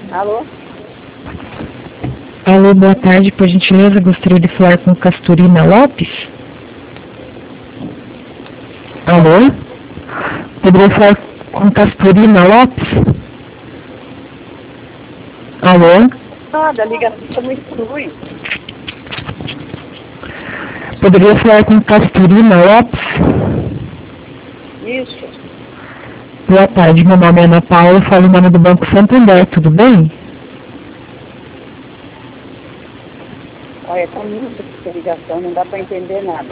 Alô? Alô, boa tarde, por gentileza, gostaria de falar com Casturina Lopes. Alô? Poderia falar com Casturina Lopes? Alô? Nada, a ligação está muito ruim. Poderia falar com Casturina Lopes? Isso. Boa tarde, meu nome é Ana Paula, falo em nome do Banco Santander, tudo bem? Olha, tá muito essa ligação, não dá para entender nada.